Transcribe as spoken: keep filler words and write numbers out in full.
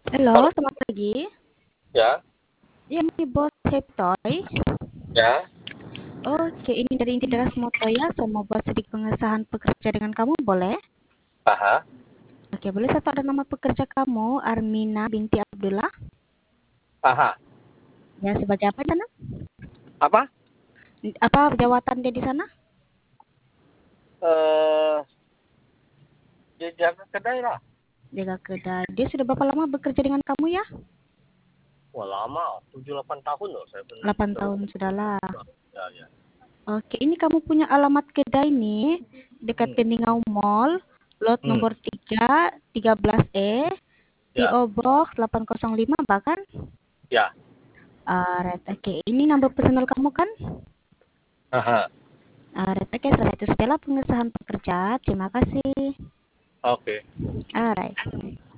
Halo, Halo, selamat pagi. ya, Ya, ini bos Heptoy. ya, Oke, ini dari Inti Deras Motoya. Saya mau buat sedikit pengesahan pekerja dengan kamu, boleh? aha, Oke, boleh saya tahu ada nama pekerja kamu, Armina binti Abdullah. aha. Ya, sebagai apa di sana? Apa? Apa jawatan dia di sana? Eh, dia jaga kedai lah. Jaga kedai. Dia sudah berapa lama bekerja dengan kamu ya? Wah lama, tujuh delapan tahun loh saya pun Delapan terus. tahun sudahlah. Ya, ya. Oke, ini kamu punya alamat kedai nih, dekat Hmm, Kendingau Mall, lot hmm, nomor tiga, tiga belas E, P ya, O Box delapan nol lima, bahkan? ya, Alright, oke. Ini nomor personal kamu kan? aha. Alright, oke. Setelah itu setelah pengesahan pekerja. Terima kasih. Oke. Alright.